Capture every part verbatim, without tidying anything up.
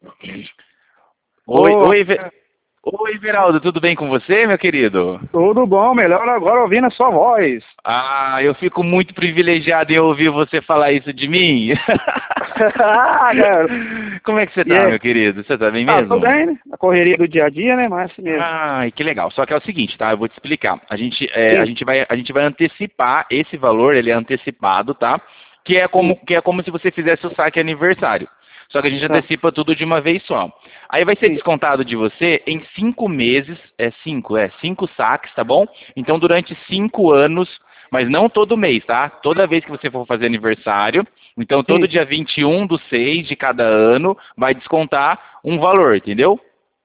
Oi, Ô, oi, Ve- oi, Veraldo, tudo bem com você, meu querido? tudo bom, melhor agora ouvindo a sua voz. Ah, eu fico muito privilegiado em ouvir você falar isso de mim. Ah, cara. Como é que você E tá, é, meu querido? Você tá bem ah, tô mesmo? bem, né? A correria do dia a dia, né? Mas assim mesmo. Ai, que legal. Só que é o seguinte, tá? Eu vou te explicar. A gente, é, a Sim, gente vai, a gente vai antecipar esse valor, ele é antecipado, tá? Que é como, sim, que é como se você fizesse o saque aniversário. Só que a gente tá, antecipa tudo de uma vez só. Aí vai ser sim, descontado de você em cinco meses, é cinco, é cinco saques, tá bom? Então durante cinco anos, mas não todo mês, tá? Toda vez que você for fazer aniversário, então todo sim, dia vinte e um do seis de cada ano vai descontar um valor, entendeu?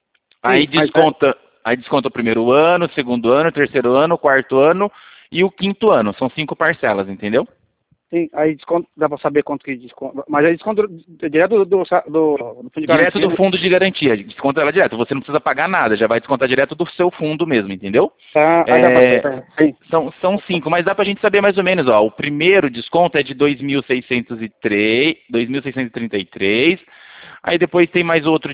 Aí sim, mas é, desconta, aí desconta o primeiro ano, o segundo ano, o terceiro ano, o quarto ano e o quinto ano. São cinco parcelas, entendeu? sim, aí desconto, dá pra saber quanto que desconto. Mas aí desconto direto do, do, do, do fundo de Direto garantia, do né? fundo de garantia, desconta ela direto. Você não precisa pagar nada, já vai descontar direto do seu fundo mesmo, entendeu? Tá, aí dá pra É, saber. Sim. são, são cinco, mas dá pra gente saber mais ou menos, ó. O primeiro desconto é de dois mil seiscentos e três, dois mil seiscentos e trinta e três. Aí depois tem mais outro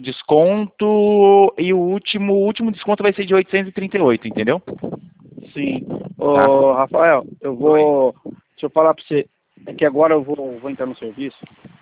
desconto e o último, o último desconto vai ser de oitocentos e trinta e oito, entendeu? Sim. Tá? Ô, Rafael, eu Oi. vou. Deixa eu falar pra você. É que agora eu vou, vou entrar no serviço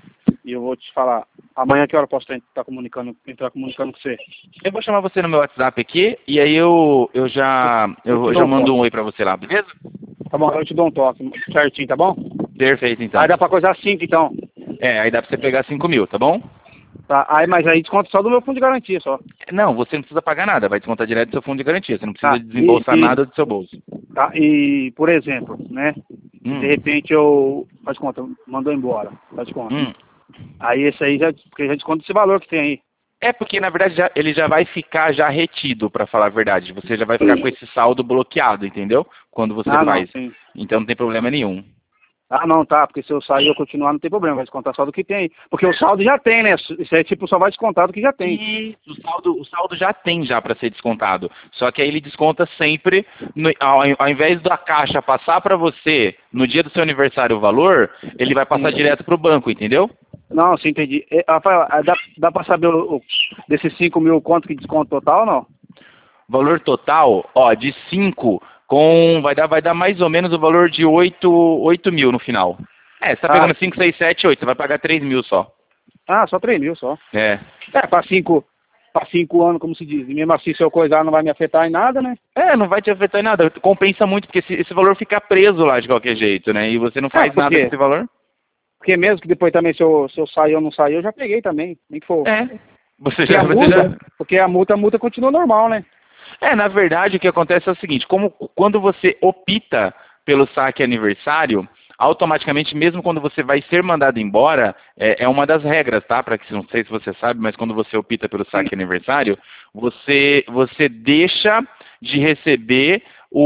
e eu vou te falar. Amanhã que hora eu posso estar comunicando, entrar comunicando com você? Eu vou chamar você no meu WhatsApp aqui e aí eu, eu Eu, já eu te eu já dou um mando um toque. oi pra você lá, beleza? Tá bom, eu te dou um toque certinho, tá bom? Perfeito, Aí então. dá pra coisar cinco, então. É, aí dá pra você pegar cinco mil, tá bom? Tá, aí, mas aí desconto só do meu fundo de garantia só. Não, você não precisa pagar nada, vai descontar direto do seu fundo de garantia. Você não precisa Tá, e, desembolsar e, nada do seu bolso. tá, e por exemplo, né? De Hum, repente eu. Faz conta, mandou embora. Faz conta. hum. Aí esse aí já, porque já desconta esse valor que tem aí. É porque na verdade já- ele já vai ficar já retido, pra falar a verdade. Você já vai ficar com esse saldo bloqueado, entendeu? Quando você Ah, não, faz. sim. Então não tem problema nenhum. Ah, não, tá, porque se eu sair e eu continuar, não tem problema, vai descontar só do que tem aí. Porque o saldo já tem, né? Isso aí, tipo, só vai descontar do que já tem. E o saldo, o saldo já tem já para ser descontado. Só que aí ele desconta sempre, no- ao, ao invés da caixa passar para você no dia do seu aniversário o valor, ele vai Sim. passar direto para o banco, entendeu? Não, sim, entendi. É, Rafael, ah, dá, dá pra saber o, o- desses cinco mil quanto que desconto total ou não? Valor total, ó, de cinco com vai dar vai dar mais ou menos o valor de oito oito mil no final. É, você tá Ah, pegando cinco seis sete oito você vai pagar três mil só. ah, só três mil só. É. É, pra cinco, pra cinco anos, como se diz. E mesmo assim, se eu coisar, não vai me afetar em nada, né? É, não vai te afetar em nada. Compensa muito, porque esse, esse valor fica preso lá de qualquer jeito, né? E você não É, faz por nada com quê? esse valor. Porque mesmo que depois também, se eu, se eu sair ou não sair, eu já peguei também. Nem que for. É. Você Porque já, a você já. multa, porque a multa, a multa continua normal, né? É, na verdade, o que acontece é o seguinte, como quando você opta pelo saque aniversário, automaticamente, mesmo quando você vai ser mandado embora, é, é uma das regras, tá? Para que não sei se você sabe, mas quando você opta pelo Sim. saque aniversário, você você deixa de receber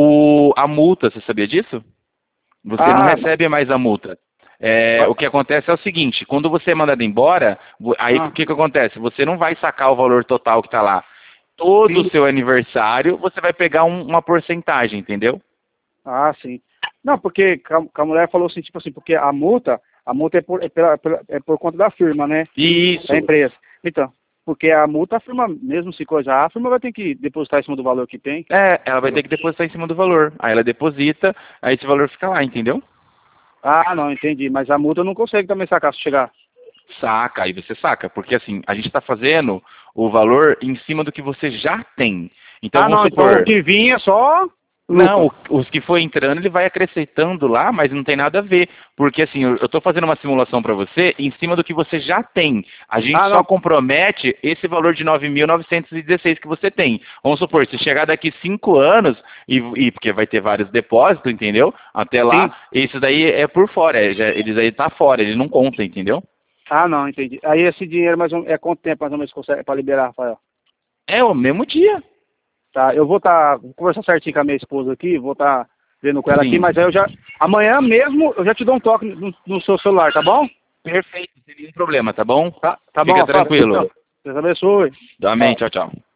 o, a multa. Você sabia disso? Você não Ah, recebe mais a multa. É, o que acontece é o seguinte, quando você é mandado embora, vo- aí o ah, que, que acontece? Você não vai sacar o valor total que está lá. Todo o sim. seu aniversário, você vai pegar um- uma porcentagem, entendeu? Ah, sim. Não, porque que a que a mulher falou assim, tipo assim, porque a multa, a multa é por, é pela- pela- é por conta da firma, né? Da Isso. empresa. Então, porque a multa, a firma, mesmo se coisar, a firma vai ter que depositar em cima do valor que tem. É, ela vai ter que depositar em cima do valor. Aí ela deposita, aí esse valor fica lá, entendeu? Ah, não, entendi. Mas a multa eu não consegue também sacar se chegar. Saca, aí você saca, porque assim, a gente está fazendo o valor em cima do que você já tem. Então Ah, vamos não, então o supor, que vinha é só não, lucro. o- os que foi entrando, ele vai acrescentando lá, mas não tem nada a ver. Porque assim, eu estou fazendo uma simulação para você em cima do que você já tem. A gente Ah, só não, compromete esse valor de nove mil novecentos e dezesseis que você tem. Vamos supor, se chegar daqui cinco anos, e, e porque vai ter vários depósitos, entendeu? Até lá, sim. esse daí é por fora, é, já- eles aí tá fora, ele não conta, entendeu? Ah, não, entendi. Aí esse dinheiro mais ou, é quanto tempo mais ou menos consegue para liberar, Rafael? É o mesmo dia. Tá, eu vou estar tá, conversando certinho com a minha esposa aqui, vou estar tá vendo com ela aqui, Sim. mas aí eu já, amanhã mesmo eu já te dou um toque no, no seu celular, tá bom? Perfeito, sem nenhum problema, tá bom? Tá, tá bom, Fica Rafael. tranquilo. Deus abençoe. Amém, Tchau. tchau, tchau.